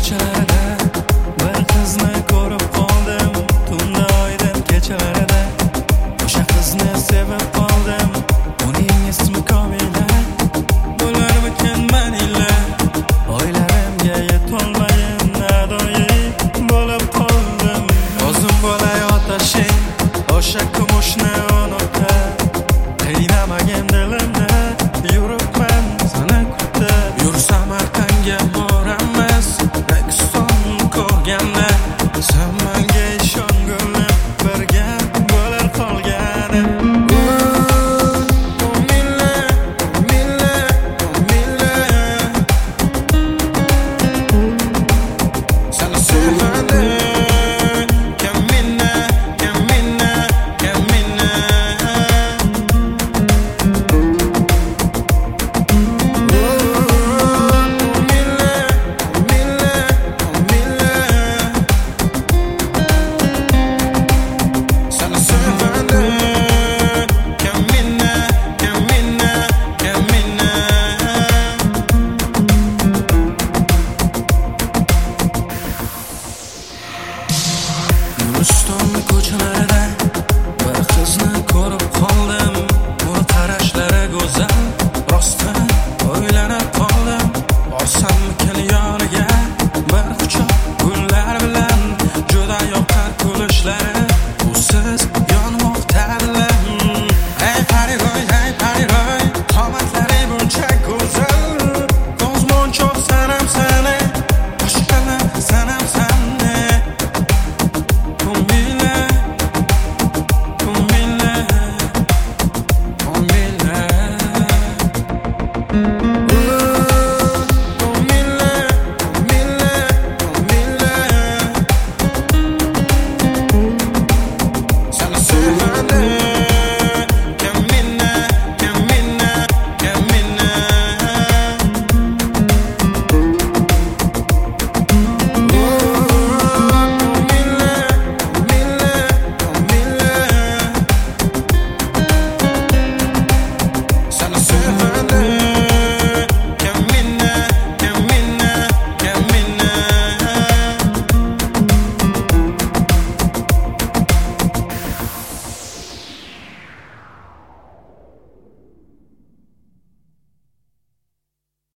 ko'chalarida bir qizni ko'rib qoldim. Tunda oydin kechalarida o'sha qizni sevib qoldim. Uning ismi Komila. Bo'larmikin manila, oylarimga yetolmayin nadoyi bo'lib qoldim. O'zim bo'lay otashing, o'sha kumushni unutib, qiynamagin dilimni, yuribman sana kutib. Yur Samarqandga boramiz, Raqston ko'rganda, sen menga ishongulib, birga bo'lar qolgani. Rustonni ko'chalarida bir qizni ko'rib qoldim. Uni qarashlari go'zal.